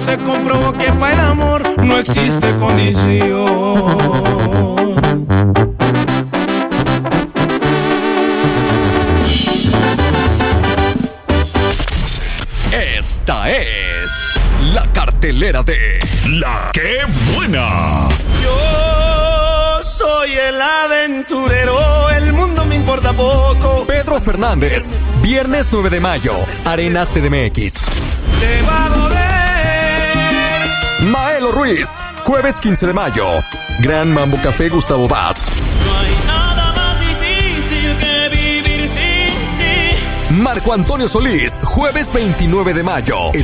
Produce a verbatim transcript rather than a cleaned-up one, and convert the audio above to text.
se comprobó que para el amor no existe condición. Esta es la cartelera de La Qué Buena. Yo soy el aventurero, el mundo me importa poco. Pedro Fernández, viernes nueve de mayo, Arena C D M X. Te va a doler. Maelo Ruiz, jueves quince de mayo, Gran Mambo Café Gustavo Bats. No hay nada más difícil que vivir sin ti. Marco Antonio Solís, jueves veintinueve de mayo,